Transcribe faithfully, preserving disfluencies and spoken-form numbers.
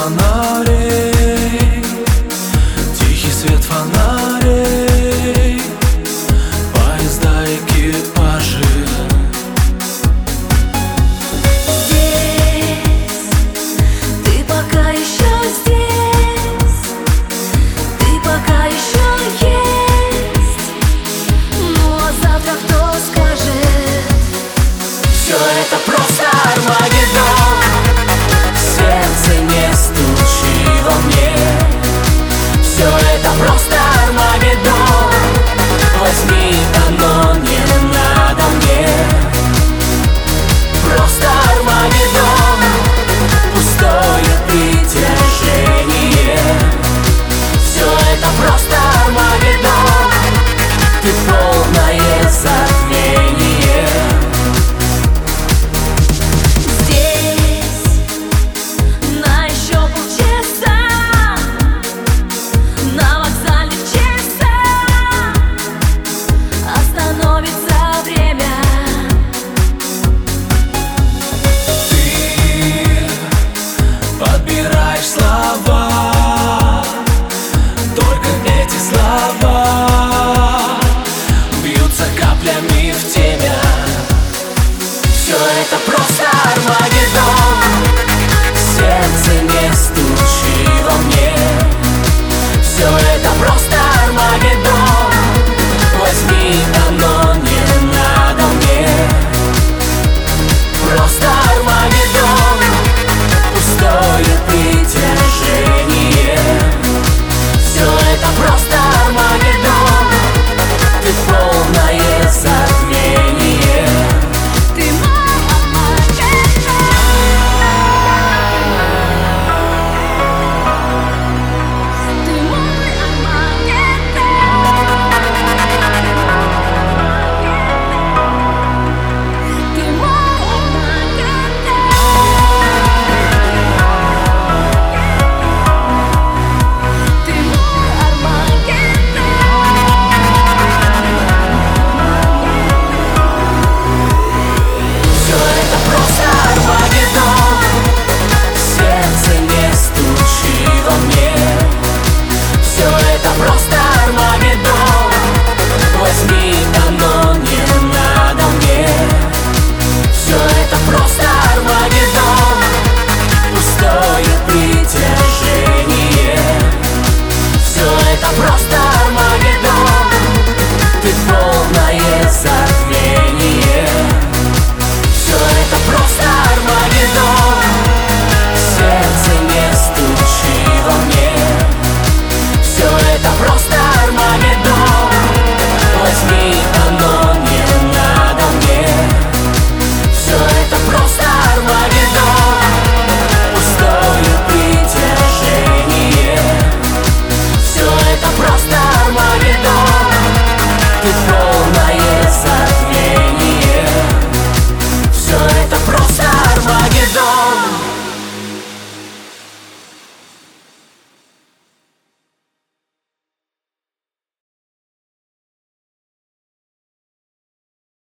фонарей, тихий свет фонарей, поезда, экипажи. Здесь, ты пока еще здесь, ты пока еще есть. Ну а завтра кто скажет? Все это просто Армагеддон. Сердце, не стучи во мне. Все это просто Армагеддон. Возьми, оно не надо мне. Просто Армагеддон. Пустое притяжение. Все это просто Армагеддон. Ты полное затмение. Слова, только эти слова бьются каплями в тебя. Все это просто Армагеддон. Сердце, не стучи во мне. Все это просто Армагеддон. Возьми, оно не надо мне. Просто Армагеддон. Пустое притяжение. Все это просто Армагеддон. Ты полное затмение. Ты мой Армагеддон. Ты мой Армагеддон. Ты мой Армагеддон. Ты мой Армагеддон. Все это просто Армагеддон. Сердце, не стучи во мне. Все это просто Армагеддон. Возьми, оно не надо мне. Все это просто Армагеддон. Пустое притяжение. Все это просто Армагеддон. Ты полное затмение.